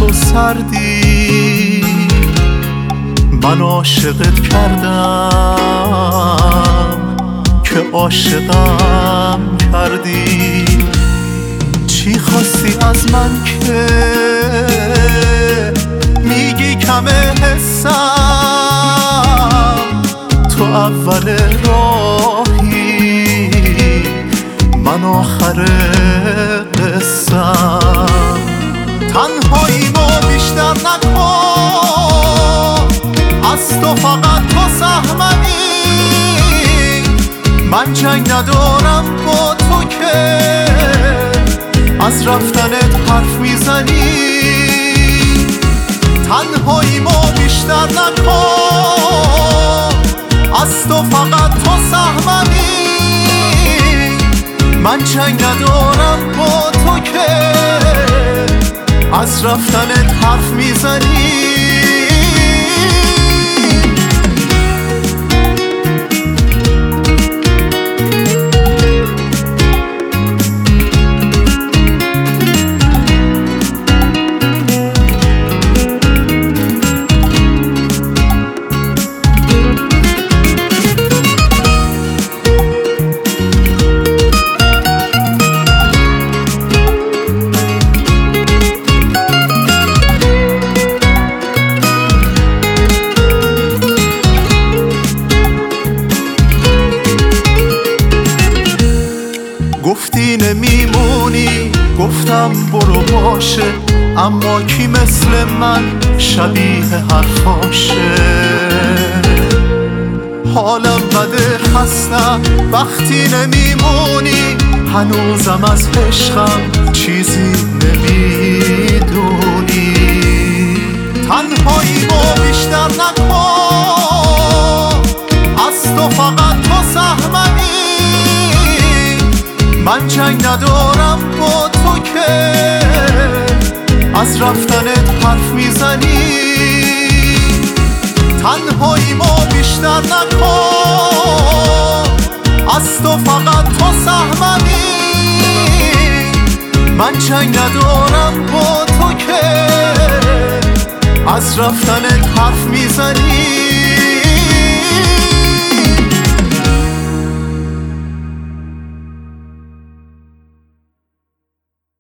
تو سردی، من عاشقت کردم که عاشقم کردی. چی خواستی از من که میگی کم حسم؟ تو اول راهی، من آخر قصم. تنهاییمو بیشتر نکن، از تو فقط تو سهمنی. من جنگ ندارم با تو که از رفتنت حرف میزنی. تنهاییمو بیشتر نکن، از تو فقط تو سهمنی. من جنگ ندارم با تو که از رفتنت حرف میزنی. گفتی نمیمونی، گفتم برو باشه، اما کی مثل من شبیه حرفاشه؟ حالم بده، خستم وقتی نمیمونی، هنوزم از عشقم چیزی نمیدونی. تنهاییمو بیشتر نکن، از تو فقط تو سهمنی. من جنگ ندارم با تو که از رفتنت حرف میزنی. تنهاییمو بیشتر نکن، از تو فقط تو سهمنی. من جنگ ندارم با تو که از رفتنت حرف میزنی.